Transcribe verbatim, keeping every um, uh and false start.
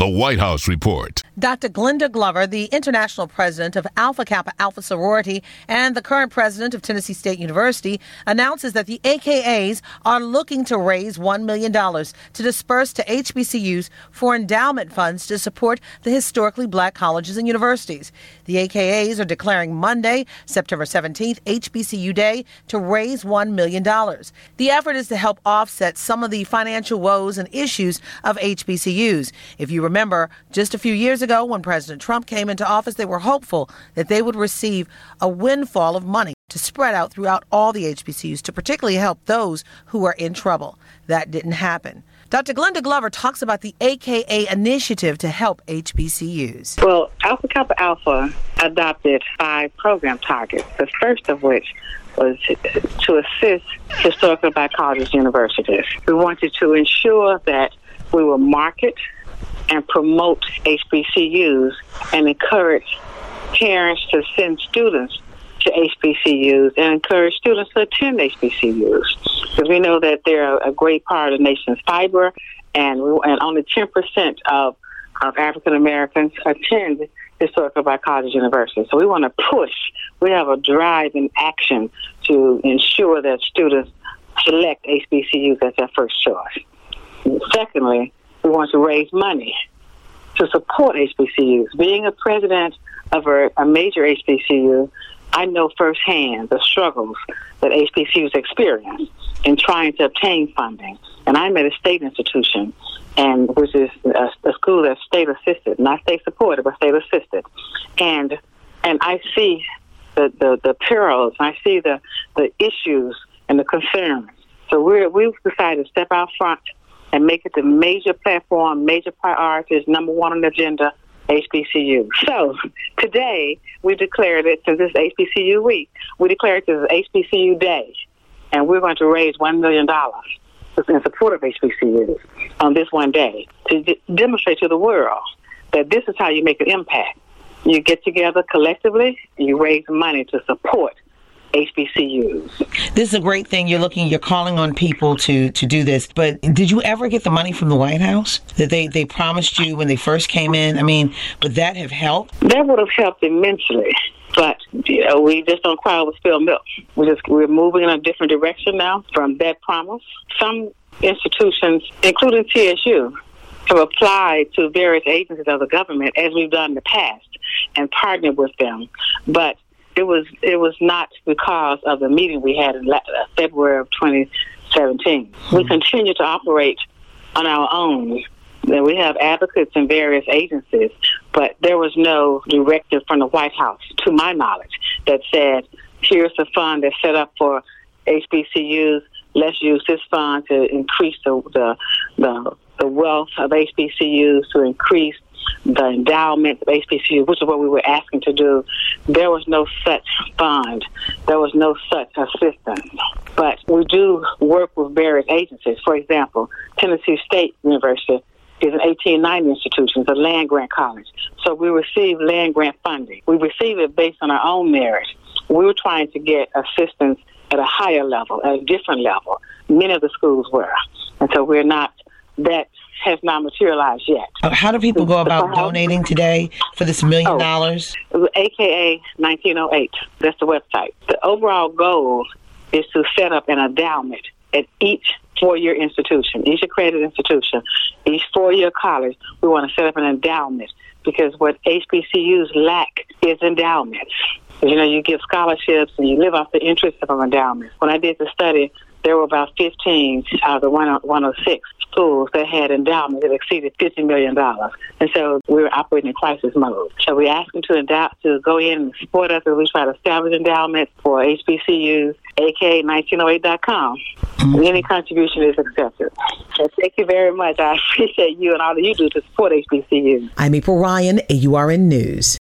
The White House Report. Doctor Glenda Glover, the international president of Alpha Kappa Alpha Sorority and the current president of Tennessee State University, announces that the A K As are looking to raise one million dollars to disperse to H B C Us for endowment funds to support the historically black colleges and universities. The A K As are declaring Monday, September seventeenth, H B C U Day to raise one million dollars. The effort is to help offset some of the financial woes and issues of H B C Us. If you remember, just a few years ago when President Trump came into office, they were hopeful that they would receive a windfall of money to spread out throughout all the H B C Us to particularly help those who are in trouble. That didn't happen. Doctor Glenda Glover talks about the A K A initiative to help H B C Us. Well, Alpha Kappa Alpha adopted five program targets, the first of which was to assist historically black colleges and universities. We wanted to ensure that we will market and promote H B C Us and encourage parents to send students to H B C Us and encourage students to attend H B C Us. Because we know that they're a great part of the nation's fiber, and, we, and only ten percent of, of African Americans attend historical black colleges and universities. So we want to push. We have a drive and action to ensure that students select H B C Us as their first choice. And secondly, we want to raise money to support H B C Us. Being a president of a, a major H B C U, I know firsthand the struggles that H B C Us experience in trying to obtain funding. And I'm at a state institution, and which is a, a school that's state assisted, not state supported, but state assisted. And and I see the, the, the perils, I see the, the issues and the concerns. So we're, we've decided to step out front and make it the major platform, major priorities, number one on the agenda, H B C U. So today we declared it, since it's H B C U week, we declared it as H B C U Day, and we're going to raise one million dollars in support of H B C Us on this one day to d- demonstrate to the world that this is how you make an impact. You get together collectively and you raise money to support H B C Us. This is a great thing. You're looking, you're calling on people to, to do this. But did you ever get the money from the White House that they, they promised you when they first came in? I mean, would that have helped? That would have helped immensely. But, you know, we just don't cry over spilled milk. We just, we're moving in a different direction now from that promise. Some institutions, including T S U, have applied to various agencies of the government, as we've done in the past, and partnered with them. But It was it was not because of the meeting we had in February of twenty seventeen. Mm-hmm. We continue to operate on our own. We have advocates in various agencies, but there was no directive from the White House, to my knowledge, that said, here's a fund that's set up for H B C Us. Let's use this fund to increase the the, the, the wealth of H B C Us, to increase the endowment of H B C U, which is what we were asking to do. There was no such fund. There was no such assistance. But we do work with various agencies. For example, Tennessee State University is an eighteen ninety institution. It's a land-grant college. So we receive land-grant funding. We receive it based on our own merit. We were trying to get assistance at a higher level, at a different level. Many of the schools were. And so we're not, that has not materialized yet. How do people go about donating today for this million dollars? A K A nineteen oh eight. That's the website. The overall goal is to set up an endowment at each four-year institution, each accredited institution, each four-year college. We want to set up an endowment because what H B C Us lack is endowments. You know, you give scholarships and you live off the interest of an endowment. When I did the study, there were about fifteen out of the one oh six schools that had endowment that exceeded fifty million dollars. And so we were operating in crisis mode. So we asked them to endow, to go in and support us as we try to establish endowments for H B C Us, A K A nineteen oh eight dot com. Mm-hmm. Any contribution is accepted. So thank you very much. I appreciate you and all that you do to support H B C Us. I'm April Ryan, A U R N News.